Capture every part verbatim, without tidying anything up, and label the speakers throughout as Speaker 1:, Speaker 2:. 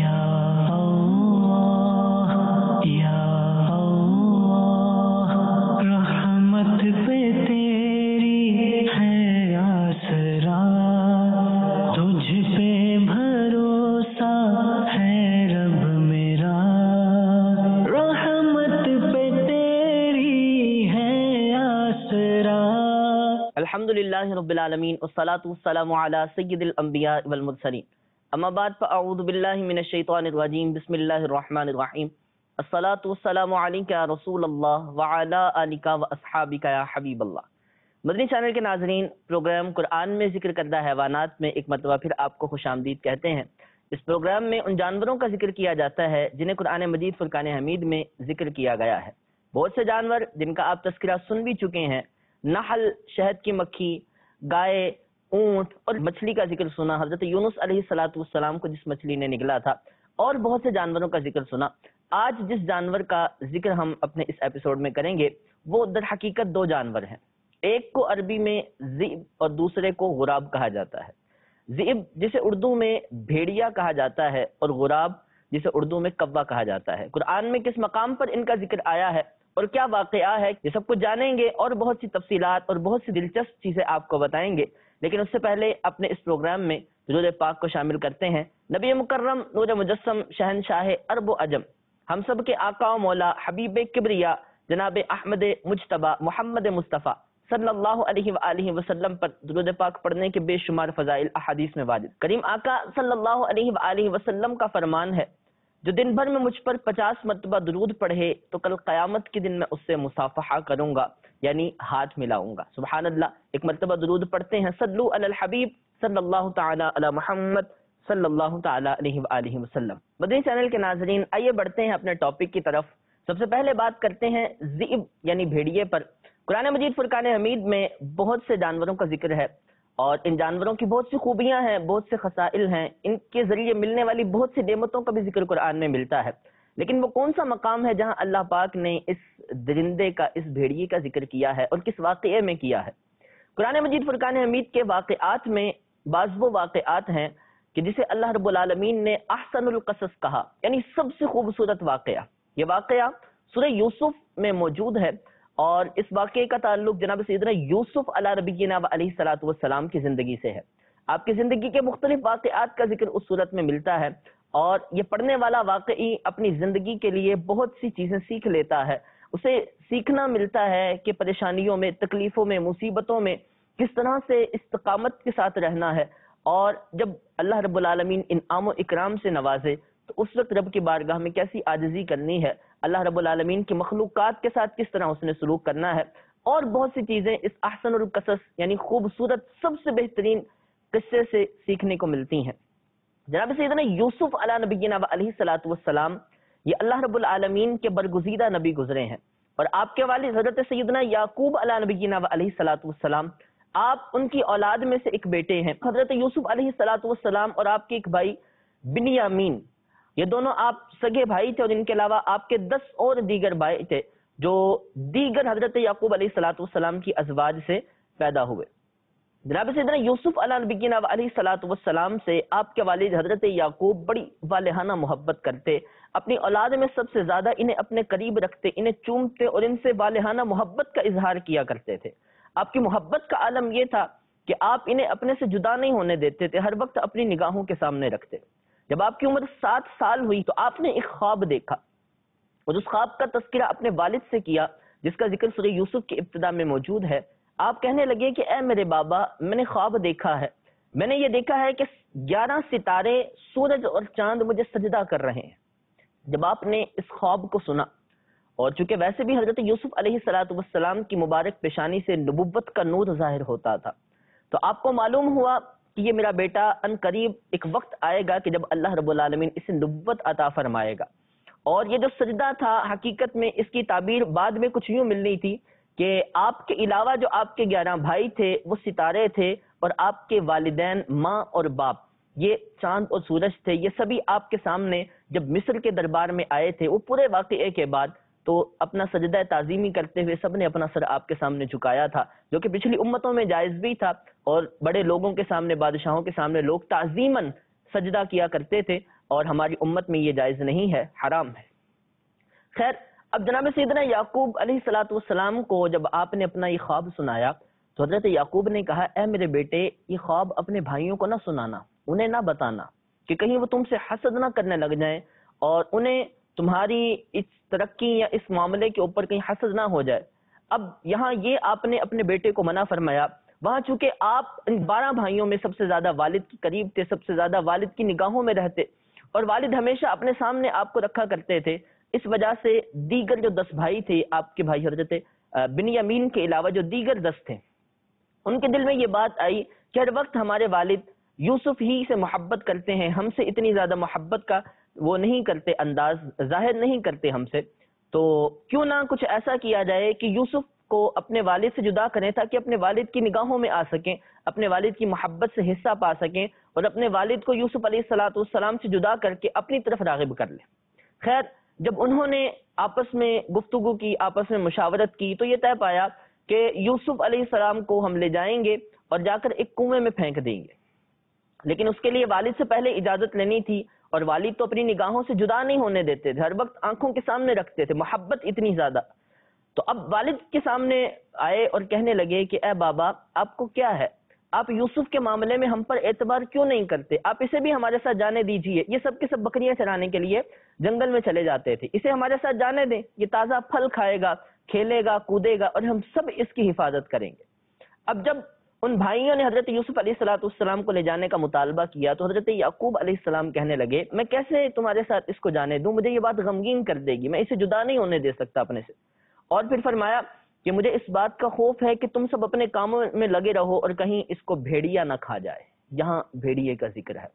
Speaker 1: या अल्लाह या अल्लाह, रहमत पे तेरी है आसरा, तुझ पे भरोसा है रब मेरा, रहमत पे तेरी है आसरा।
Speaker 2: अल्हम्दुलिल्लाहि रब्बिल आलमीन वस्सलातु वस्सलामु अला सय्यिदिल अंबिया वल मुरसलीन, अम्मा बाद फ़अऊज़ु बिल्लाहि मिनश शैतानिर रजीम, बिस्मिल्लाहिर रहमानिर रहीम, अस्सलातु वस्सलामु अलैका या रसूलल्लाह व अला आलिका व अस्हाबिका या हबीबल्लाह। मदनी चैनल के नाज़रीन, प्रोग्राम कुरान में जिक्र करदा हैवानात में एक मरतबा फिर आपको खुशामदीद कहते हैं। इस प्रोग्राम में उन जानवरों का जिक्र किया जाता है जिन्हें कुरान मजीद फुरकान हमीद में जिक्र किया गया है। बहुत से जानवर जिनका आप तज़किरा सुन भी चुके हैं, नहल, शहद की मक्खी, गाय, ऊंट और मछली का जिक्र सुना, हजरत यूनुस अलैहिस्सलातु वस्सलाम को जिस मछली ने निगला था, और बहुत से जानवरों का जिक्र सुना। आज जिस जानवर का जिक्र हम अपने इस एपिसोड में करेंगे वो दर हकीकत दो जानवर हैं। एक को अरबी में ज़िब और दूसरे को गुराब कहा जाता है। ज़िब जिसे उर्दू में भेड़िया कहा जाता है और गुराब जिसे उर्दू में कव्वा कहा जाता है। कुरान में किस मकाम पर इनका जिक्र आया है और क्या वाकया है, ये सब कुछ जानेंगे और बहुत सी तफसीलात और बहुत सी दिलचस्प चीजें आपको बताएंगे। लेकिन उससे पहले अपने इस प्रोग्राम में दुरूद पाक को शामिल करते हैं। नबी मुकर्रम नूर मुजस्सम शहनशाह अरब व अजम, हम सब के आका व मौला हबीब किबरिया जनाब अहमद मुज्तबा मोहम्मद मुस्तफ़ा सल्लल्लाहु अलैहि व आलिहि वसल्लम पर दुरूद पाक पढ़ने के बेशुमार फजाइल अहादीस में वाजिब। करीम आका सल्लल्लाहु अलैहि व आलिहि वसल्लम का फरमान है, जो दिन भर में मुझ पर पचास मरतबा दुरूद पढ़े तो कल क़यामत के दिन मैं उससे मुसाफहा करूंगा, यानी हाथ मिलाऊंगा। सुभान अल्लाह। एक मरतबा दुरूद पढ़ते हैं, सल्लु अलल हबीब सल्लल्लाहु ताला अला मुहम्मद सल्लल्लाहु ताला अलैहि व आलिहि वसल्लम। मदनी चैनल के नाज़रीन, आइए बढ़ते हैं अपने टॉपिक की तरफ। सबसे पहले बात करते हैं ज़िब यानी भेड़िए पर। कुरान मजीद फुरकान हमीद में बहुत से जानवरों का जिक्र है और इन जानवरों की बहुत सी खूबियां हैं, बहुत से खसाइल हैं, इनके जरिए मिलने वाली बहुत सी नेमतों का भी जिक्र कुरान में मिलता है। लेकिन वो कौन सा मकाम है जहां अल्लाह पाक ने इस दरिंदे का, इस भेड़िए का जिक्र किया है और किस वाक़ये में किया है? कुरान मजीद फुरकान हमीद के वाक़यात में बाज़ वो वाक़यात हैं कि जिसे अल्लाह रब्बुल आलमीन ने अहसनुल क़सस कहा, यानी सबसे खूबसूरत वाक़या। ये वाक़या सूरह यूसुफ में मौजूद है और इस वाक़ये का ताल्लुक जनाब सैयदना यूसुफ अला नबीना व अलैहिस्सलातु वस्सलाम की जिंदगी से है। आपकी जिंदगी के मुख्तलिफ वाक़यात का जिक्र उस सूरत में मिलता है और ये पढ़ने वाला वाकई अपनी जिंदगी के लिए बहुत सी चीजें सीख लेता है। उसे सीखना मिलता है कि परेशानियों में, तकलीफों में, मुसीबतों में किस तरह से इस्तकामत के साथ रहना है, और जब अल्लाह रब्बुल आलमीन इनाम व इकराम से नवाजे तो उस वक्त रब की बारगाह में कैसी आजिज़ी करनी है, अल्लाह रब्बुल आलमीन की मखलूक़ात के साथ किस तरह उसने सलूक करना है, और बहुत सी चीजें इस अहसनुल क़सस यानी खूबसूरत सबसे बेहतरीन किस्से से सीखने को मिलती हैं। जनाब सैयदना यूसुफ अला नबीना व अलैहिस्सलातु वस्सलाम ये अल्लाह रब्बुल आलमीन के बरगुज़ीदा नबी गुजरे हैं और आपके वालिद हज़रत सैयदना याकूब अला नबीना व अलैहिस्सलातु वस्सलाम, आप उनकी औलाद में से एक बेटे हैं। हज़रत यूसुफ अलैहिस्सलातु वस्सलाम और आपके एक भाई बिन्यामीन, ये दोनों आप सगे भाई थे और इनके अलावा आपके दस और दीगर भाई थे जो दीगर हज़रत याकूब अलैहिस्सलातु वस्सलाम की अज़वाज से पैदा हुए। जनाब सैयदना यूसुफ अला नबीना व अलैहिस्सलातु वस्सलाम से आपके वालिद हज़रत याकूब बड़ी वालेहाना मोहब्बत करते, अपनी औलाद में सबसे ज्यादा इन्हें अपने करीब रखते, इन्हें चूमते और इनसे वालेहाना मोहब्बत का इजहार किया करते थे। आपकी मोहब्बत का आलम यह था कि आप इन्हें अपने से जुदा नहीं होने देते थे, हर वक्त अपनी निगाहों के सामने रखते। जब आपकी उम्र सात साल हुई तो आपने एक ख्वाब देखा और उस ख्वाब का तज़किरा अपने वालिद से किया, जिसका जिक्र सूरह यूसुफ की इब्तिदा में मौजूद है। आप कहने लगे कि ए मेरे बाबा, मैंने ख्वाब देखा है, मैंने ये देखा है कि ग्यारह सितारे, सूरज और चांद मुझे सजदा कर रहे हैं। जब आपने इस ख्वाब को सुना, और चूंकि वैसे भी हजरत यूसुफ अलैहिस्सलातु वस्सलाम की मुबारक पेशानी से नबुव्वत का नूर जाहिर होता था, तो आपको मालूम हुआ कि ये मेरा बेटा अन करीब एक वक्त आएगा कि जब अल्लाह रब्बुल आलमीन इसे नबुव्वत अता फरमाएगा। और ये जो सजदा था, हकीकत में इसकी ताबीर बाद में कुछ यूं मिलनी थी कि आपके अलावा जो आपके ग्यारह भाई थे वो सितारे थे, और आपके वालिदैन, माँ और बाप, ये चांद और सूरज थे। ये सभी आपके सामने जब मिस्र के दरबार में आए थे, वो पूरे वाक़ये के बाद तो अपना सजदा ताज़ीमी करते हुए सबने अपना सर आपके सामने झुकाया था, जो कि पिछली उम्मतों में जायज़ भी था। और बड़े लोगों के सामने, बादशाहों के सामने लोग ताज़ीमन सजदा किया करते थे, اور ہماری امت میں یہ جائز نہیں ہے، حرام ہے۔ خیر، اب جناب سیدنا یعقوب علیہ الصلوۃ والسلام کو جب آپ نے اپنا یہ خواب سنایا تو حضرت یعقوب نے کہا، اے میرے بیٹے، یہ خواب اپنے بھائیوں کو نہ سنانا، انہیں نہ بتانا، کہ کہیں وہ تم سے حسد نہ کرنے لگ جائیں اور انہیں تمہاری اس ترقی یا اس معاملے کے اوپر کہیں حسد نہ ہو جائے۔ اب یہاں یہ آپ نے اپنے بیٹے کو منع فرمایا، وہاں چونکہ آپ ان بارہ بھائیوں میں سب سے زیادہ والد کے قریب تھے، سب سے زیادہ والد کی نگاہوں میں رہتے، اور والد ہمیشہ اپنے سامنے آپ کو رکھا کرتے تھے، اس وجہ سے دیگر جو دس بھائی تھے آپ کے بھائی حضرت بنیامین کے علاوہ جو دیگر دس تھے، ان کے دل میں یہ بات آئی کہ ہر وقت ہمارے والد یوسف ہی سے محبت کرتے ہیں، ہم سے اتنی زیادہ محبت کا وہ نہیں کرتے، انداز ظاہر نہیں کرتے ہم سے، تو کیوں نہ کچھ ایسا کیا جائے کہ یوسف کو اپنے والد سے جدا کریں تاکہ اپنے والد کی نگاہوں میں آ سکیں، اپنے والد کی محبت سے حصہ پا سکیں اور اپنے والد کو یوسف علیہ الصلوۃ والسلام سے جدا کر کے اپنی طرف راغب کر لیں۔ خیر، جب انہوں نے آپس میں گفتگو کی، آپس میں مشاورت کی، تو یہ طے پایا کہ یوسف علیہ السلام کو ہم لے جائیں گے اور جا کر ایک کنویں میں پھینک دیں گے، لیکن اس کے لیے والد سے پہلے اجازت لینی تھی، اور والد تو اپنی نگاہوں سے جدا نہیں ہونے دیتے تھے، ہر وقت آنکھوں کے سامنے رکھتے تھے، محبت اتنی زیادہ۔ تو اب والد کے سامنے آئے اور کہنے لگے کہ اے بابا، آپ کو کیا ہے، آپ یوسف کے معاملے میں ہم پر اعتبار کیوں نہیں کرتے؟ آپ اسے بھی ہمارے ساتھ جانے دیجئے، یہ سب کے سب بکریاں چرانے کے لیے جنگل میں چلے جاتے تھے، اسے ہمارے ساتھ جانے دیں، یہ تازہ پھل کھائے گا، کھیلے گا، کودے گا، اور ہم سب اس کی حفاظت کریں گے۔ اب جب ان بھائیوں نے حضرت یوسف علیہ الصلوۃ والسلام کو لے جانے کا مطالبہ کیا تو حضرت یعقوب علیہ السلام کہنے لگے، میں کیسے تمہارے ساتھ اس کو جانے دوں، مجھے یہ بات غمگین کر دے گی، میں اسے جدا نہیں ہونے دے سکتا اپنے سے۔ اور پھر فرمایا کہ مجھے اس بات کا خوف ہے کہ تم سب اپنے کاموں میں لگے رہو اور کہیں اس کو بھیڑیا نہ کھا جائے، یہاں بھیڑیے کا ذکر ہے۔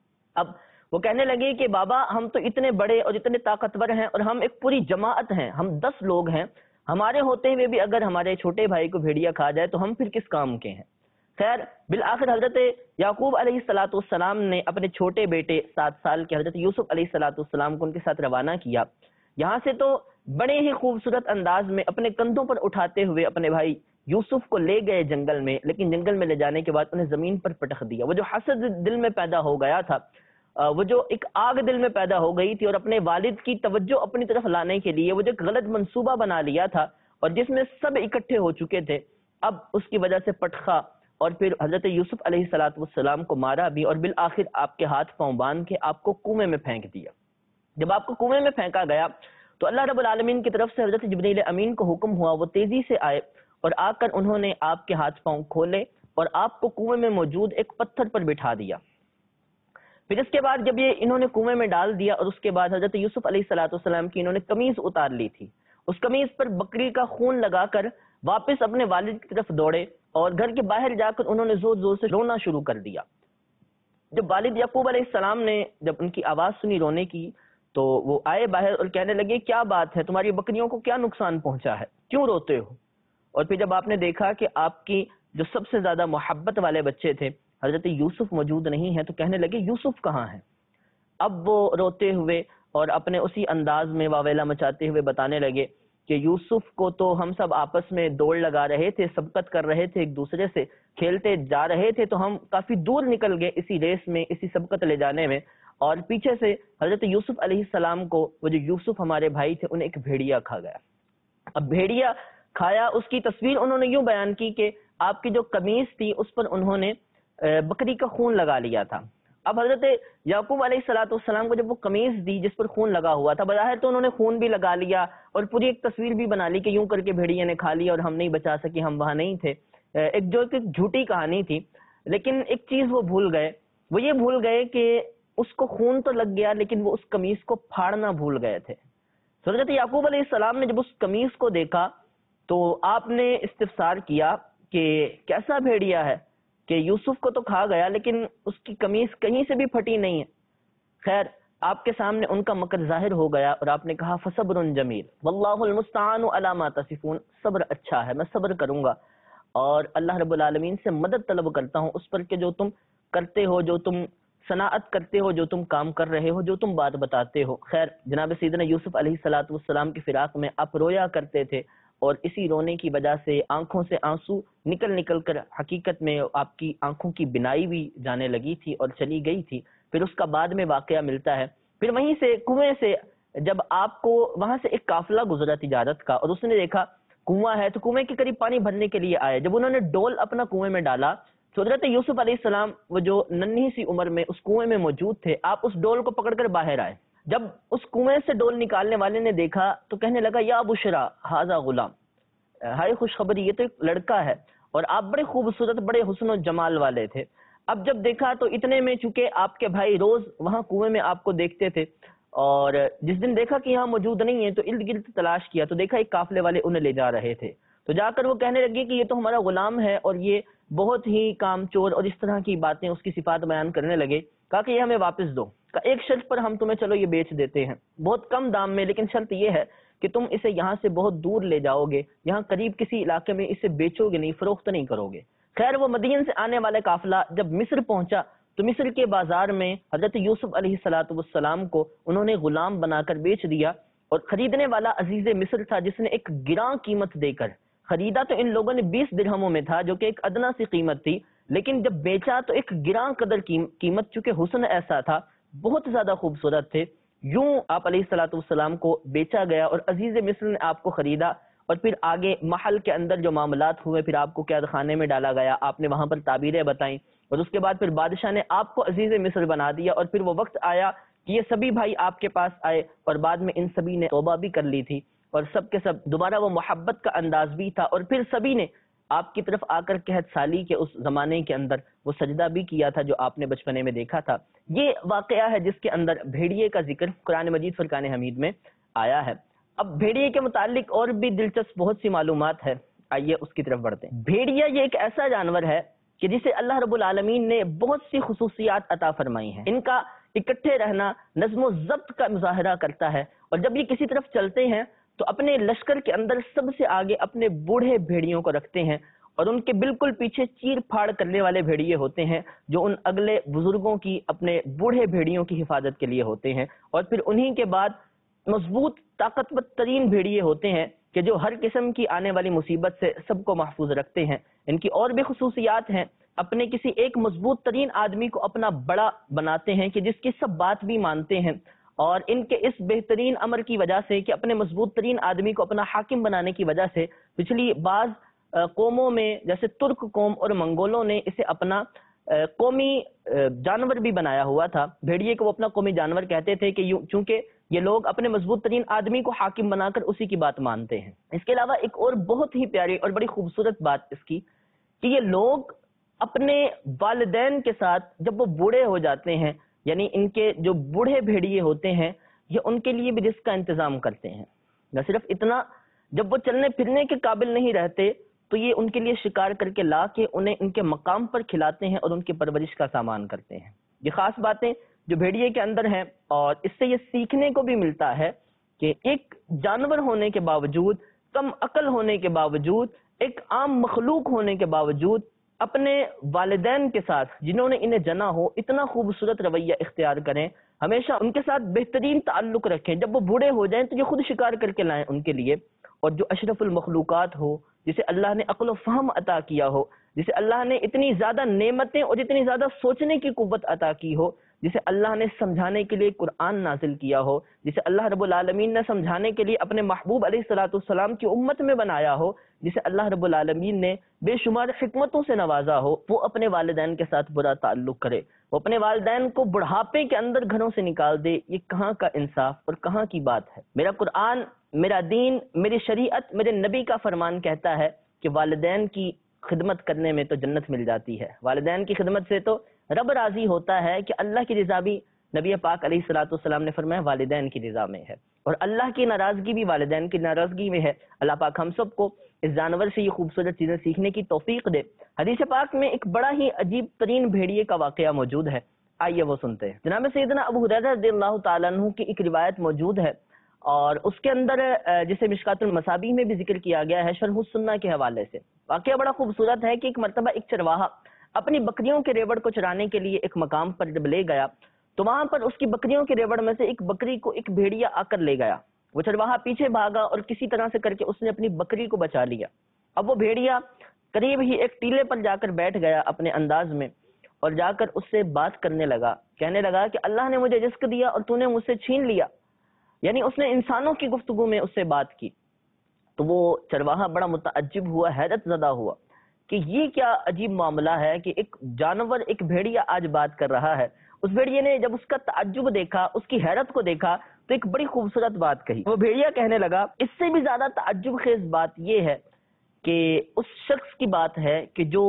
Speaker 2: اب وہ کہنے لگے کہ بابا، ہم تو اتنے بڑے اور اتنے طاقتور ہیں اور ہم ایک پوری جماعت ہیں، ہم دس لوگ ہیں، ہمارے ہوتے ہوئے بھی اگر ہمارے چھوٹے بھائی کو بھیڑیا کھا جائے تو ہم پھر کس کام کے ہیں؟ خیر، بالآخر حضرت یعقوب علیہ الصلوۃ والسلام نے اپنے چھوٹے بیٹے سات سال کے حضرت یوسف علیہ الصلوۃ والسلام کو ان کے ساتھ روانہ کیا، یہاں سے تو بڑے ہی خوبصورت انداز میں اپنے کندھوں پر اٹھاتے ہوئے اپنے بھائی یوسف کو لے گئے جنگل میں، لیکن جنگل میں لے جانے کے بعد انہیں زمین پر پٹخ دیا۔ وہ جو حسد دل میں پیدا ہو گیا تھا، وہ جو ایک آگ دل میں پیدا ہو گئی تھی، اور اپنے والد کی توجہ اپنی طرف لانے کے لیے وہ جو ایک غلط منصوبہ بنا لیا تھا اور جس میں سب اکٹھے ہو چکے تھے، اب اس کی وجہ سے پٹخا اور پھر حضرت یوسف علیہ الصلوۃ والسلام کو مارا بھی، اور بالآخر آپ کے ہاتھ پاؤں باندھ کے آپ کو کنویں میں پھینک دیا۔ جب آپ کو کنویں میں پھینکا گیا تو اللہ رب العالمین کی طرف سے حضرت جبریل امین کو حکم ہوا، وہ تیزی سے آئے اور آ کر انہوں نے آپ کے ہاتھ پاؤں کھولے اور آپ کو کنویں میں موجود ایک پتھر پر بٹھا دیا۔ پھر اس کے بعد جب یہ انہوں نے کنویں میں ڈال دیا اور اس کے بعد حضرت یوسف علیہ الصلوۃ والسلام کی انہوں نے قمیض اتار لی تھی، اس قمیض پر بکری کا خون لگا کر واپس اپنے والد کی طرف دوڑے اور گھر کے باہر جا کر انہوں نے زور زور سے رونا شروع کر دیا۔ جب والد یعقوب علیہ السلام نے جب ان کی آواز سنی رونے کی تو وہ آئے باہر اور کہنے لگے، کیا بات ہے، تمہاری بکریوں کو کیا نقصان پہنچا ہے، کیوں روتے ہو؟ اور پھر جب آپ نے دیکھا کہ آپ کی جو سب سے زیادہ محبت والے بچے تھے حضرت یوسف موجود نہیں ہیں تو کہنے لگے، یوسف کہاں ہیں؟ اب وہ روتے ہوئے اور اپنے اسی انداز میں واویلا مچاتے ہوئے بتانے لگے کہ یوسف کو تو ہم سب آپس میں دوڑ لگا رہے تھے، سبقت کر رہے تھے، ایک دوسرے سے کھیلتے جا رہے تھے، تو ہم کافی دور نکل گئے اسی ریس میں، اسی سبقت لے جانے میں، اور پیچھے سے حضرت یوسف علیہ السلام کو، وہ جو یوسف ہمارے بھائی تھے، انہیں ایک بھیڑیا کھا گیا۔ اب بھیڑیا کھایا، اس کی تصویر انہوں نے یوں بیان کی کہ آپ کی جو قمیض تھی اس پر انہوں نے بکری کا خون لگا لیا تھا۔ اب حضرت یعقوب علیہ الصلوۃ والسلام کو جب وہ قمیض دی جس پر خون لگا ہوا تھا، بظاہر تو انہوں نے خون بھی لگا لیا اور پوری ایک تصویر بھی بنا لی کہ یوں کر کے بھیڑیا نے کھا لیا اور ہم نہیں بچا سکے، ہم وہاں نہیں تھے، ایک جو ایک جھوٹی کہانی تھی۔ لیکن ایک چیز وہ بھول گئے، وہ یہ بھول گئے کہ اس کو خون تو لگ گیا لیکن وہ اس قمیض کو پھاڑنا بھول گئے تھے۔ حضرت یعقوب علیہ السلام نے جب اس قمیض کو دیکھا تو آپ نے استفسار کیا کہ کیسا بھیڑیا ہے کہ یوسف کو تو کھا گیا لیکن اس کی قمیض کہیں سے بھی پھٹی نہیں ہے۔ خیر، آپ کے سامنے ان کا مکر ظاہر ہو گیا اور آپ نے کہا فصبر جمیل واللہ المستعان علی ما تصفون، صبر اچھا ہے، میں صبر کروں گا اور اللہ رب العالمین سے مدد طلب کرتا ہوں اس پر کہ جو تم کرتے ہو، جو تم صناعت کرتے ہو، جو تم کام کر رہے ہو، جو تم بات بتاتے ہو۔ خیر، جناب سیدنا یوسف علیہ الصلوۃ والسلام کی فراق میں آپ رویا کرتے تھے اور اسی رونے کی وجہ سے آنکھوں سے آنسو نکل نکل کر حقیقت میں آپ کی آنکھوں کی بینائی بھی جانے لگی تھی اور چلی گئی تھی۔ پھر اس کا بعد میں واقعہ ملتا ہے. پھر وہیں سے کنویں سے جب آپ کو وہاں سے ایک قافلہ گزرا تجارت کا اور اس نے دیکھا کنواں ہے تو کنویں کے قریب پانی بھرنے کے لیے آئے. جب انہوں نے ڈول اپنا کنویں میں ڈالا تو حضرت یوسف علیہ السلام وہ جو ننھی سی عمر میں اس کنویں میں موجود تھے, آپ اس ڈول کو پکڑ کر باہر آئے. جب اس کنویں سے ڈول نکالنے والے نے دیکھا تو کہنے لگا یا بشرا ھذا غلام, ہائے خوشخبری یہ تو ایک لڑکا ہے اور آپ بڑے خوبصورت بڑے حسن و جمال والے تھے. اب جب دیکھا تو اتنے میں چونکہ آپ کے بھائی روز وہاں کنویں میں آپ کو دیکھتے تھے اور جس دن دیکھا کہ یہاں موجود نہیں ہے تو ارد گرد تلاش کیا تو دیکھا ایک قافلے والے انہیں لے جا رہے تھے. تو جا کر وہ کہنے لگے کہ یہ تو ہمارا غلام ہے اور یہ بہت ہی کام چور اور اس طرح کی باتیں اس کی صفات بیان کرنے لگے. کہا کہ یہ ہمیں واپس دو. کہا ایک شرط پر ہم تمہیں چلو یہ بیچ دیتے ہیں بہت کم دام میں, لیکن شرط یہ ہے کہ تم اسے یہاں سے بہت دور لے جاؤ گے, یہاں قریب کسی علاقے میں اسے بیچو گے نہیں, فروخت نہیں کرو گے. خیر وہ مدین سے آنے والے قافلہ جب مصر پہنچا تو مصر کے بازار میں حضرت یوسف علیہ الصلوۃ والسلام کو انہوں نے غلام بنا کر بیچ دیا اور خریدنے والا عزیز مصر تھا جس نے ایک گراں قیمت دے کر خریدا. تو ان لوگوں نے بیس درہموں میں تھا جو کہ ایک ادنا سی قیمت تھی, لیکن جب بیچا تو ایک گراں قدر قیمت, چونکہ حسن ایسا تھا بہت زیادہ خوبصورت تھے, یوں آپ علیہ الصلوۃ والسلام کو بیچا گیا اور عزیز مصر نے آپ کو خریدا. اور پھر آگے محل کے اندر جو معاملات ہوئے, پھر آپ کو قید خانے میں ڈالا گیا, آپ نے وہاں پر تعبیریں بتائیں اور اس کے بعد پھر بادشاہ نے آپ کو عزیز مصر بنا دیا. اور پھر وہ وقت آیا کہ یہ سبھی بھائی آپ کے پاس آئے اور بعد میں ان سبھی نے توبہ بھی کر لی تھی اور سب کے سب دوبارہ وہ محبت کا انداز بھی تھا, اور پھر سبھی نے آپ کی طرف آ کر قحط سالی کے اس زمانے کے اندر وہ سجدہ بھی کیا تھا جو آپ نے بچپنے میں دیکھا تھا. یہ واقعہ ہے جس کے اندر بھیڑیے کا ذکر قرآن مجید فرقان حمید میں آیا ہے. اب بھیڑیے کے متعلق اور بھی دلچسپ بہت سی معلومات ہے, آئیے اس کی طرف بڑھتے ہیں. بھیڑیا یہ ایک ایسا جانور ہے کہ جسے اللہ رب العالمین نے بہت سی خصوصیات عطا فرمائی ہیں. ان کا اکٹھے رہنا نظم و ضبط کا مظاہرہ کرتا ہے, اور جب یہ کسی طرف چلتے ہیں تو اپنے لشکر کے اندر سب سے آگے اپنے بوڑھے بھیڑیوں کو رکھتے ہیں اور ان کے بالکل پیچھے چیر پھاڑ کرنے والے بھیڑیے ہوتے ہیں جو ان اگلے بزرگوں کی اپنے بوڑھے بھیڑیوں کی حفاظت کے لیے ہوتے ہیں. اور پھر انہی کے بعد مضبوط طاقتور ترین بھیڑیے ہوتے ہیں کہ جو ہر قسم کی آنے والی مصیبت سے سب کو محفوظ رکھتے ہیں. ان کی اور بھی خصوصیات ہیں, اپنے کسی ایک مضبوط ترین آدمی کو اپنا بڑا بناتے ہیں کہ جس کی سب بات بھی مانتے ہیں, اور ان کے اس بہترین امر کی وجہ سے کہ اپنے مضبوط ترین آدمی کو اپنا حاکم بنانے کی وجہ سے پچھلی بعض قوموں میں جیسے ترک قوم اور منگولوں نے اسے اپنا قومی جانور بھی بنایا ہوا تھا. بھیڑیے کو وہ اپنا قومی جانور کہتے تھے کہ چونکہ یہ لوگ اپنے مضبوط ترین آدمی کو حاکم بنا کر اسی کی بات مانتے ہیں. اس کے علاوہ ایک اور بہت ہی پیاری اور بڑی خوبصورت بات اس کی کہ یہ لوگ اپنے والدین کے ساتھ جب وہ بوڑھے ہو جاتے ہیں, یعنی ان کے جو بوڑھے بھیڑیے ہوتے ہیں یہ ان کے لیے بھی رزق کا انتظام کرتے ہیں. نہ صرف اتنا, جب وہ چلنے پھرنے کے قابل نہیں رہتے تو یہ ان کے لیے شکار کر کے لا کے انہیں ان کے مقام پر کھلاتے ہیں اور ان کی پرورش کا سامان کرتے ہیں. یہ خاص باتیں جو بھیڑیے کے اندر ہیں, اور اس سے یہ سیکھنے کو بھی ملتا ہے کہ ایک جانور ہونے کے باوجود, کم عقل ہونے کے باوجود, ایک عام مخلوق ہونے کے باوجود اپنے والدین کے ساتھ جنہوں نے انہیں جنا ہو اتنا خوبصورت رویہ اختیار کریں, ہمیشہ ان کے ساتھ بہترین تعلق رکھیں. جب وہ بوڑھے ہو جائیں تو یہ خود شکار کر کے لائیں ان کے لیے, اور جو اشرف المخلوقات ہو, جسے اللہ نے عقل و فہم عطا کیا ہو, جسے اللہ نے اتنی زیادہ نعمتیں اور اتنی زیادہ سوچنے کی قوت عطا کی ہو, جسے اللہ نے سمجھانے کے لیے قرآن نازل کیا ہو, جسے اللہ رب العالمین نے سمجھانے کے لیے اپنے محبوب علیہ الصلوۃ والسلام کی امت میں بنایا ہو, جسے اللہ رب العالمین نے بے شمار حکمتوں سے نوازا ہو, وہ اپنے والدین کے ساتھ برا تعلق کرے, وہ اپنے والدین کو بڑھاپے کے اندر گھروں سے نکال دے. یہ کہاں کا انصاف اور کہاں کی بات ہے؟ میرا قرآن, میرا دین, میری شریعت, میرے نبی کا فرمان کہتا ہے کہ والدین کی خدمت کرنے میں تو جنت مل جاتی ہے, والدین کی خدمت سے تو رب راضی ہوتا ہے کہ اللہ کی رضا بھی نبی پاک علیہ الصلوۃ والسلام نے فرمایا والدین کی رضا میں ہے, اور اللہ کی ناراضگی بھی والدین کی ناراضگی میں ہے. اللہ پاک ہم سب کو اس جانور سے یہ خوبصورت چیزیں سیکھنے کی توفیق دے. حدیث پاک میں ایک بڑا ہی عجیب ترین بھیڑیے کا واقعہ موجود ہے, آئیے وہ سنتے ہیں. جناب سیدنا ابو ہریرہ رضی اللہ تعالیٰ عنہ کی ایک روایت موجود ہے, اور اس کے اندر جسے مشکات المصابیح میں بھی ذکر کیا گیا ہے شرح السنہ کے حوالے سے. واقعہ بڑا خوبصورت ہے کہ ایک مرتبہ ایک چرواہا اپنی بکریوں کے ریوڑ کو چرانے کے لیے ایک مقام پر جب لے گیا تو وہاں پر اس کی بکریوں کے ریوڑ میں سے ایک بکری کو ایک بھیڑیا آ کر لے گیا. وہ چرواہا پیچھے بھاگا اور کسی طرح سے کر کے اس نے اپنی بکری کو بچا لیا. اب وہ بھیڑیا قریب ہی ایک ٹیلے پر جا کر بیٹھ گیا اپنے انداز میں, اور جا کر اس سے بات کرنے لگا، کہنے لگا کہ اللہ نے مجھے رزق دیا اور تو نے مجھ سے چھین لیا، یعنی اس نے انسانوں کی گفتگو میں اس سے بات کی۔ تو وہ چرواہا بڑا متعجب ہوا، حیرت زدہ ہوا کہ یہ کیا عجیب معاملہ ہے کہ ایک جانور، ایک بھیڑیا آج بات کر رہا ہے۔ اس بھیڑیے نے جب اس کا تعجب دیکھا، اس کی حیرت کو دیکھا تو ایک بڑی خوبصورت بات کہی۔ وہ بھیڑیا کہنے لگا اس سے بھی زیادہ تعجب خیز بات یہ ہے کہ اس شخص کی بات ہے کہ جو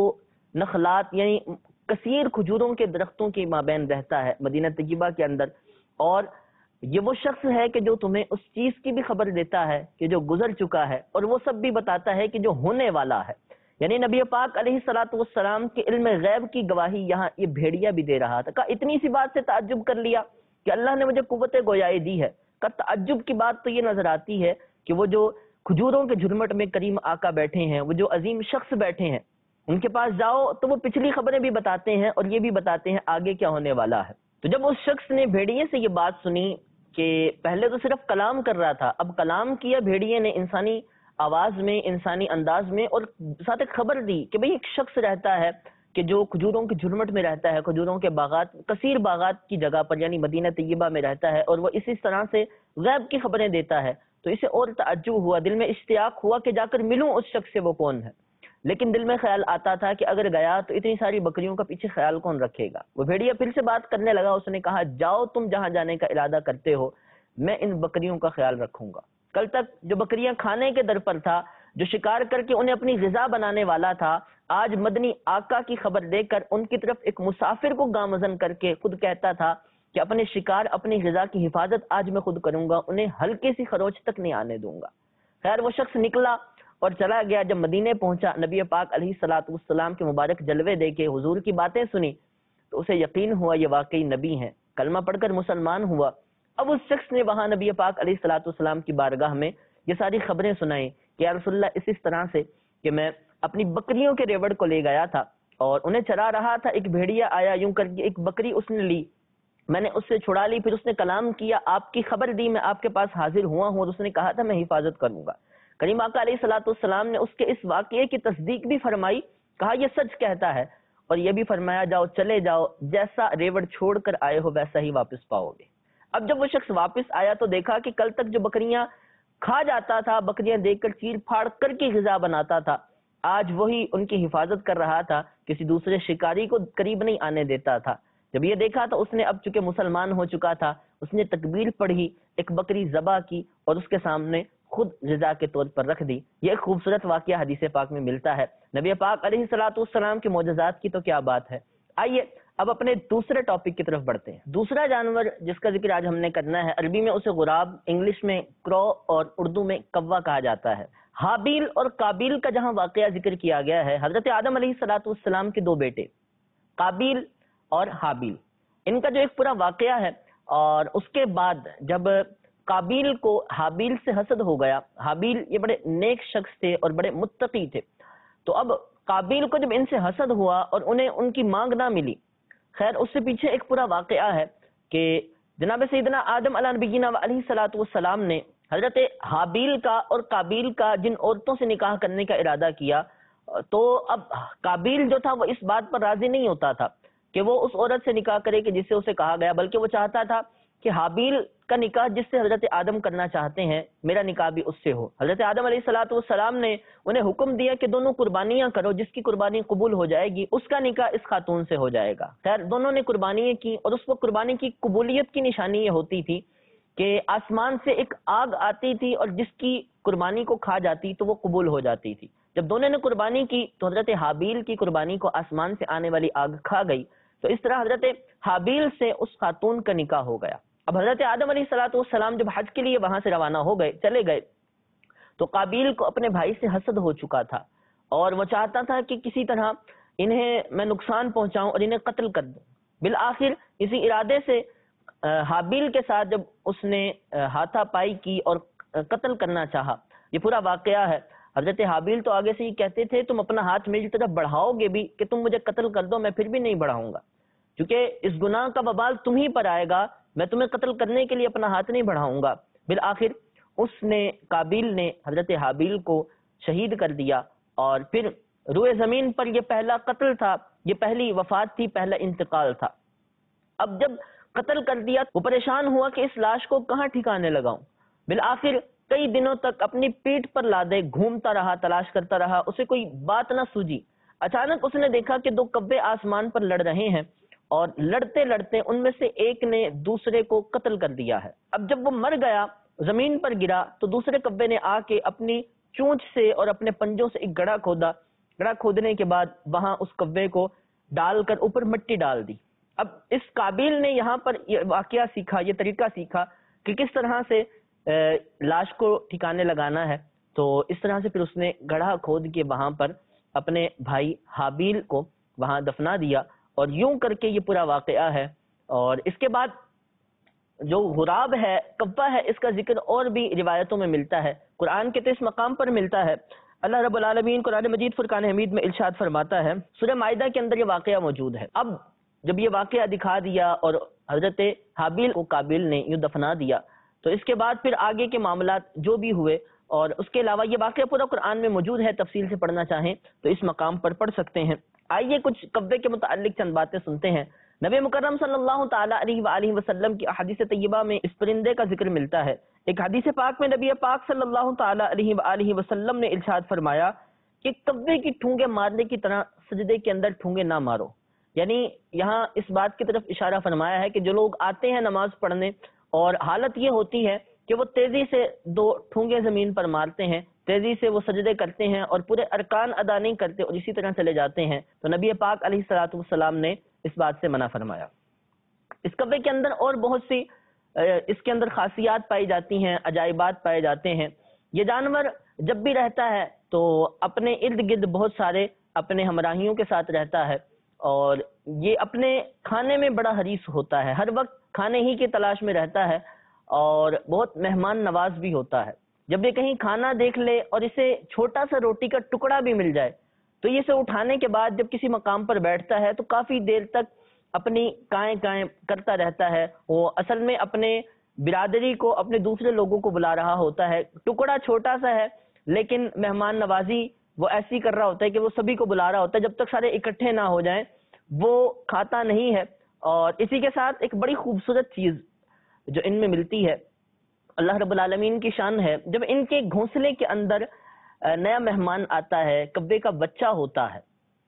Speaker 2: نخلات یعنی کثیر کھجوروں کے درختوں کے مابین رہتا ہے مدینہ طیبہ کے اندر، اور یہ وہ شخص ہے کہ جو تمہیں اس چیز کی بھی خبر دیتا ہے کہ جو گزر چکا ہے، اور وہ سب بھی بتاتا ہے کہ جو ہونے والا ہے۔ یعنی نبی پاک علیہ الصلوۃ والسلام کے علم غیب کی گواہی یہاں یہ بھیڑیا بھی دے رہا تھا۔ کہا اتنی سی بات سے تعجب کر لیا کہ اللہ نے مجھے قوت گویائی دی ہے۔ کا تعجب کی بات تو یہ نظر آتی ہے کہ وہ جو کھجوروں کے جھرمٹ میں کریم آقا بیٹھے ہیں، وہ جو عظیم شخص بیٹھے ہیں، ان کے پاس جاؤ تو وہ پچھلی خبریں بھی بتاتے ہیں اور یہ بھی بتاتے ہیں آگے کیا ہونے والا ہے۔ تو جب اس شخص نے بھیڑیے سے یہ بات سنی کہ پہلے تو صرف کلام کر رہا تھا، اب کلام کیا بھیڑیے نے انسانی آواز میں، انسانی انداز میں، اور ساتھ ایک خبر دی کہ بھئی ایک شخص رہتا ہے کہ جو کھجوروں کے جھرمٹ میں رہتا ہے، کھجوروں کے باغات، کثیر باغات کی جگہ پر یعنی مدینہ طیبہ میں رہتا ہے، اور وہ اسی طرح سے غیب کی خبریں دیتا ہے۔ تو اسے اور تعجب ہوا، دل میں اشتیاق ہوا کہ جا کر ملوں اس شخص سے، وہ کون ہے۔ لیکن دل میں خیال آتا تھا کہ اگر گیا تو اتنی ساری بکریوں کا پیچھے خیال کون رکھے گا۔ وہ بھیڑیا پھر سے بات کرنے لگا، اس نے کہا جاؤ تم جہاں جانے کا ارادہ کرتے ہو، میں ان بکریوں کا خیال رکھوں گا۔ کل تک جو بکریاں کھانے کے در پر تھا، جو شکار کر کے انہیں اپنی غذا بنانے والا تھا، آج مدنی آقا کی خبر دے کر ان کی طرف ایک مسافر کو گامزن کر کے خود کہتا تھا کہ اپنے شکار، اپنی غذا کی حفاظت آج میں خود کروں گا، انہیں ہلکے سی خروچ تک نہیں آنے دوں گا۔ خیر وہ شخص نکلا اور چلا گیا۔ جب مدینے پہنچا، نبی پاک علیہ الصلوۃ والسلام کے مبارک جلوے دیکھے، حضور کی باتیں سنی، تو اسے یقین ہوا یہ واقعی نبی ہیں، کلمہ پڑھ کر مسلمان ہوا۔ اب اس شخص نے وہاں نبی پاک علیہ الصلوۃ والسلام کی بارگاہ میں یہ ساری خبریں سنائیں کہ یا رسول اللہ اس اس طرح سے کہ میں اپنی بکریوں کے ریوڑ کو لے گیا تھا اور انہیں چرا رہا تھا، ایک بھیڑیا آیا، یوں کر کے ایک بکری اس نے لی، میں نے اس سے چھڑا لی، پھر اس نے کلام کیا، آپ کی خبر دی، میں آپ کے پاس حاضر ہوا ہوں، اور اس نے کہا تھا میں حفاظت کروں گا۔ کریم آقا علیہ الصلوۃ والسلام نے اس کے اس واقعے کی تصدیق بھی فرمائی، کہا یہ سچ کہتا ہے، اور یہ بھی فرمایا جاؤ چلے جاؤ، جیسا ریوڑ چھوڑ کر آئے ہو ویسا ہی واپس پاؤ گے۔ اب جب وہ شخص واپس آیا تو دیکھا کہ کل تک جو بکریاں کھا جاتا تھا، بکریاں دیکھ کر چیر پھاڑ کر کے غذا بناتا تھا، آج وہی ان کی حفاظت کر رہا تھا، کسی دوسرے شکاری کو قریب نہیں آنے دیتا تھا۔ جب یہ دیکھا تو اس نے، اب چونکہ مسلمان ہو چکا تھا، اس نے تکبیر پڑھی، ایک بکری ذبح کی اور اس کے سامنے خود غذا کے طور پر رکھ دی۔ یہ ایک خوبصورت واقعہ حدیث پاک میں ملتا ہے۔ نبی پاک علیہ الصلوۃ والسلام کے معجزات کی تو کیا بات ہے۔ آئیے اب اپنے دوسرے ٹاپک کی طرف بڑھتے ہیں۔ دوسرا جانور جس کا ذکر آج ہم نے کرنا ہے، عربی میں اسے غراب، انگلش میں کرو اور اردو میں کوا کہا جاتا ہے۔ حابیل اور قابیل کا جہاں واقعہ ذکر کیا گیا ہے، حضرت آدم علیہ الصلوۃ والسلام کے دو بیٹے قابیل اور حابیل، ان کا جو ایک پورا واقعہ ہے، اور اس کے بعد جب قابیل کو حابیل سے حسد ہو گیا، حابیل یہ بڑے نیک شخص تھے اور بڑے متقی تھے، تو اب قابیل کو جب ان سے حسد ہوا اور انہیں ان کی مانگ نہ ملی، خیر اس سے پیچھے ایک پورا واقعہ ہے کہ جناب سیدنا آدم علیہ نبینا علیہ الصلوۃ والسلام نے حضرت حابیل کا اور قابیل کا جن عورتوں سے نکاح کرنے کا ارادہ کیا، تو اب قابیل جو تھا وہ اس بات پر راضی نہیں ہوتا تھا کہ وہ اس عورت سے نکاح کرے کہ جس سے اسے کہا گیا، بلکہ وہ چاہتا تھا کہ حابیل کا نکاح جس سے حضرت آدم کرنا چاہتے ہیں، میرا نکاح بھی اس سے ہو۔ حضرت آدم علیہ الصلوۃ والسلام نے انہیں حکم دیا کہ دونوں قربانیاں کرو، جس کی قربانی قبول ہو جائے گی اس کا نکاح اس خاتون سے ہو جائے گا۔ خیر دونوں نے قربانیاں کی، اور اس وقت قربانی کی قبولیت کی نشانی یہ ہوتی تھی کہ آسمان سے ایک آگ آتی تھی اور جس کی قربانی کو کھا جاتی تو وہ قبول ہو جاتی تھی۔ جب دونوں نے قربانی کی تو حضرت حابیل کی قربانی کو آسمان سے آنے والی آگ کھا گئی، تو اس طرح حضرت حابیل سے اس خاتون کا نکاح ہو گیا۔ اب حضرت آدم علیہ الصلوۃ والسلام جب حج کے لیے وہاں سے روانہ ہو گئے، چلے گئے، تو قابیل کو اپنے بھائی سے حسد ہو چکا تھا، اور وہ چاہتا تھا کہ کسی طرح انہیں میں نقصان پہنچاؤں اور انہیں قتل کر دوں۔ بالآخر اسی ارادے سے حابیل کے ساتھ جب اس نے ہاتھا پائی کی اور قتل کرنا چاہا، یہ پورا واقعہ ہے۔ حضرت حابیل تو آگے سے یہ کہتے تھے تم اپنا ہاتھ میری طرف بڑھاؤ گے بھی کہ تم مجھے قتل کر دو، میں پھر بھی نہیں بڑھاؤں گا، کیونکہ اس گناہ کا وبال تم ہی پر آئے گا، میں تمہیں قتل کرنے کے لیے اپنا ہاتھ نہیں بڑھاؤں گا۔ بالآخر اس نے، قابیل نے حضرت حابیل کو شہید کر دیا، اور پھر روئے زمین پر یہ پہلا قتل تھا یہ پہلی وفات تھی، پہلا انتقال تھا۔ اب جب قتل کر دیا وہ پریشان ہوا کہ اس لاش کو کہاں ٹھکانے لگاؤں۔ بالآخر کئی دنوں تک اپنی پیٹھ پر لادے گھومتا رہا، تلاش کرتا رہا، اسے کوئی بات نہ سوجی۔ اچانک اس نے دیکھا کہ دو کبے آسمان پر لڑ رہے ہیں اور لڑتے لڑتے ان میں سے ایک نے دوسرے کو قتل کر دیا ہے۔ اب جب وہ مر گیا، زمین پر گرا، تو دوسرے کبے نے آ کے اپنی چونچ سے اور اپنے پنجوں سے ایک گڑھا کھودا۔ گڑھا کھودنے کے بعد وہاں اس کبے کو ڈال کر اوپر مٹی ڈال دی۔ اب اس قابیل نے یہاں پر یہ واقعہ سیکھا، یہ طریقہ سیکھا کہ کس طرح سے لاش کو ٹھکانے لگانا ہے۔ تو اس طرح سے پھر اس نے گڑھا کھود کے وہاں پر اپنے بھائی حابیل کو وہاں دفنا دیا، اور یوں کر کے یہ پورا واقعہ ہے۔ اور اس کے بعد جو غراب ہے، کبا ہے، اس کا ذکر اور بھی روایتوں میں ملتا ہے، قرآن کے تو اس مقام پر ملتا ہے۔ اللہ رب العالمین قرآن مجید فرقان حمید میں ارشاد فرماتا ہے، سورہ مائدہ کے اندر یہ واقعہ موجود ہے۔ اب جب یہ واقعہ دکھا دیا اور حضرت حابیل کو قابیل نے یوں دفنا دیا، تو اس کے بعد پھر آگے کے معاملات جو بھی ہوئے، اور اس کے علاوہ یہ واقعہ پورا قرآن میں موجود ہے، تفصیل سے پڑھنا چاہیں تو اس مقام پر پڑھ سکتے ہیں۔ آئیے کچھ کبے کے متعلق چند باتیں سنتے ہیں۔ نبی مکرم صلی اللہ تعالی علیہ وآلہ وسلم کی احادیث طیبہ میں اس پرندے کا ذکر ملتا ہے۔ ایک حدیث پاک میں نبی پاک صلی اللہ تعالی علیہ وآلہ وسلم نے ارشاد فرمایا کہ کبے کی ٹھونگے مارنے کی طرح سجدے کے اندر ٹھونگے نہ مارو۔ یعنی یہاں اس بات کی طرف اشارہ فرمایا ہے کہ جو لوگ آتے ہیں نماز پڑھنے اور حالت یہ ہوتی ہے کہ وہ تیزی سے دو ٹھونگے زمین پر مارتے ہیں، تیزی سے وہ سجدے کرتے ہیں اور پورے ارکان ادا نہیں کرتے اور اسی طرح چلے جاتے ہیں، تو نبی پاک علیہ الصلوۃ والسلام نے اس بات سے منع فرمایا۔ اس کبے کے اندر اور بہت سی اس کے اندر خاصیات پائی جاتی ہیں، عجائبات پائے جاتے ہیں۔ یہ جانور جب بھی رہتا ہے تو اپنے ارد گرد بہت سارے اپنے ہمراہیوں کے ساتھ رہتا ہے، اور یہ اپنے کھانے میں بڑا حریص ہوتا ہے، ہر وقت کھانے ہی کی تلاش میں رہتا ہے، اور بہت مہمان نواز بھی ہوتا ہے۔ جب یہ کہیں کھانا دیکھ لے اور اسے چھوٹا سا روٹی کا ٹکڑا بھی مل جائے تو یہ اسے اٹھانے کے بعد جب کسی مقام پر بیٹھتا ہے تو کافی دیر تک اپنی کائیں کائیں کرتا رہتا ہے۔ وہ اصل میں اپنے برادری کو، اپنے دوسرے لوگوں کو بلا رہا ہوتا ہے، ٹکڑا چھوٹا سا ہے لیکن مہمان نوازی وہ ایسی کر رہا ہوتا ہے کہ وہ سبھی کو بلا رہا ہوتا ہے، جب تک سارے اکٹھے نہ ہو جائیں وہ کھاتا نہیں ہے۔ اور اسی کے ساتھ ایک بڑی خوبصورت چیز جو ان میں ملتی ہے، اللہ رب العالمین کی شان ہے، جب ان کے گھونسلے کے اندر نیا مہمان آتا ہے، کبے کا بچہ ہوتا ہے،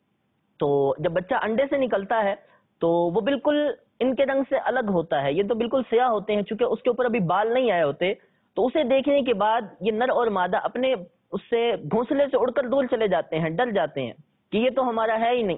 Speaker 2: تو جب بچہ انڈے سے نکلتا ہے تو وہ بالکل ان کے رنگ سے الگ ہوتا ہے، یہ تو بالکل سیاہ ہوتے ہیں، چونکہ اس کے اوپر ابھی بال نہیں آئے ہوتے، تو اسے دیکھنے کے بعد یہ نر اور مادہ اپنے اس سے گھونسلے سے اڑ کر دور چلے جاتے ہیں، ڈر جاتے ہیں کہ یہ تو ہمارا ہے ہی نہیں۔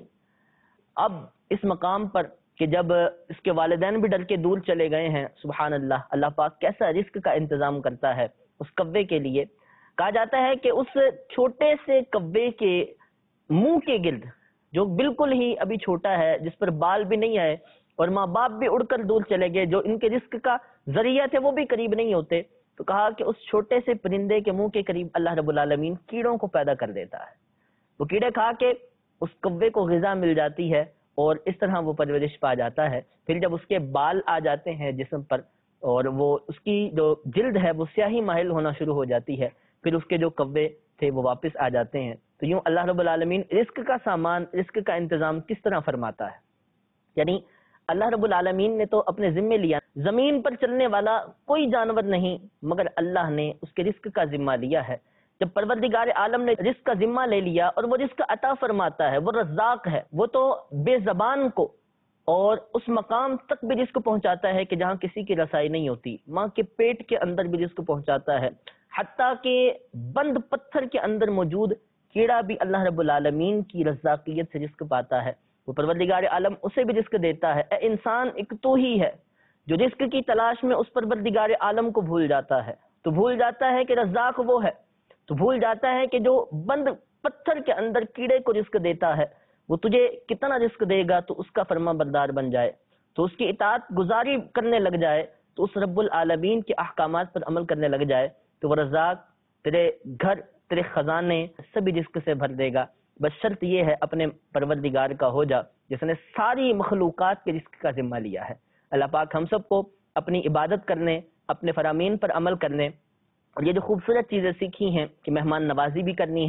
Speaker 2: اب اس مقام پر کہ جب اس کے والدین بھی ڈر کے دور چلے گئے ہیں، سبحان اللہ، اللہ پاک کیسا رزق کا انتظام کرتا ہے اس کبے کے لیے۔ کہا جاتا ہے کہ اس چھوٹے سے کبے کے منہ کے گرد، جو بالکل ہی ابھی چھوٹا ہے، جس پر بال بھی نہیں آئے اور ماں باپ بھی اڑ کر دور چلے گئے، جو ان کے رزق کا ذریعہ تھے وہ بھی قریب نہیں ہوتے، تو کہا کہ اس چھوٹے سے پرندے کے منہ کے قریب اللہ رب العالمین کیڑوں کو پیدا کر دیتا ہے۔ وہ کیڑے کھا کے اس کبے کو غذا مل جاتی ہے اور اس طرح وہ پرورش پا جاتا ہے۔ پھر جب اس کے بال آ جاتے ہیں جسم پر اور وہ اس کی جو جلد ہے وہ سیاہی مائل ہونا شروع ہو جاتی ہے، پھر اس کے جو کبے تھے وہ واپس آ جاتے ہیں۔ تو یوں اللہ رب العالمین رزق کا سامان، رزق کا انتظام کس طرح فرماتا ہے، یعنی اللہ رب العالمین نے تو اپنے ذمے لیا، زمین پر چلنے والا کوئی جانور نہیں مگر اللہ نے اس کے رزق کا ذمہ لیا ہے۔ جب پروردگار عالم نے رزق کا ذمہ لے لیا اور وہ رزق عطا فرماتا ہے، وہ رزاق ہے، وہ تو بے زبان کو اور اس مقام تک بھی رزق پہنچاتا ہے کہ جہاں کسی کی رسائی نہیں ہوتی، ماں کے پیٹ کے اندر بھی رزق پہنچاتا ہے، حتیٰ کہ بند پتھر کے اندر موجود کیڑا بھی اللہ رب العالمین کی رزاقیت سے رزق پاتا ہے، وہ پروردگار عالم اسے بھی رزق دیتا ہے۔ اے انسان، ایک تو ہی ہے جو رزق کی تلاش میں اس پروردگار عالم کو بھول جاتا ہے، تو بھول جاتا ہے کہ رزاق وہ ہے، تو بھول جاتا ہے کہ جو بند پتھر کے اندر کیڑے کو رزق دیتا ہے وہ تجھے کتنا رزق دے گا تو اس کا فرما بردار بن جائے، تو اس کی اطاعت گزاری کرنے لگ جائے، تو اس رب العالمین کے احکامات پر عمل کرنے لگ جائے، تو وہ رزاق تیرے گھر، تیرے خزانے سبھی رزق سے بھر دے گا۔ بس شرط یہ ہے اپنے پروردگار کا ہو جا جس نے ساری مخلوقات کے رزق کا ذمہ لیا ہے۔ اللہ پاک ہم سب کو اپنی عبادت کرنے، اپنے فرامین پر عمل کرنے، اور یہ جو خوبصورت چیزیں سیکھی ہیں کہ مہمان نوازی بھی کرنی ہے،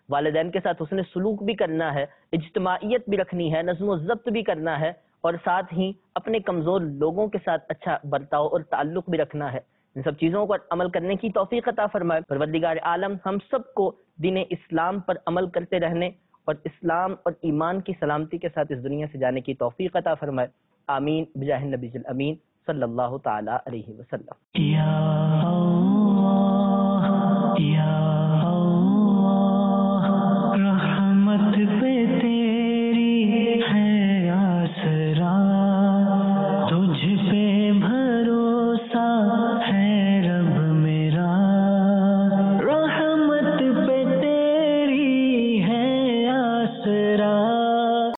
Speaker 2: والدین کے ساتھ حسن سلوک بھی کرنا ہے، اجتماعیت بھی رکھنی ہے، نظم و ضبط بھی کرنا ہے، اور ساتھ ہی اپنے کمزور لوگوں کے ساتھ اچھا برتاؤ اور تعلق بھی رکھنا ہے۔ ان سب چیزوں پر عمل کرنے کی توفیق عطا فرمائے۔ پروردگار عالم ہم سب کو دین اسلام پر عمل کرتے رہنے اور اسلام اور ایمان کی سلامتی کے ساتھ اس دنیا سے جانے کی توفیق عطا فرمائے۔ آمین بجاہ النبی الامین صلی اللہ تعالی علیہ وسلم۔
Speaker 1: یا اللہ یا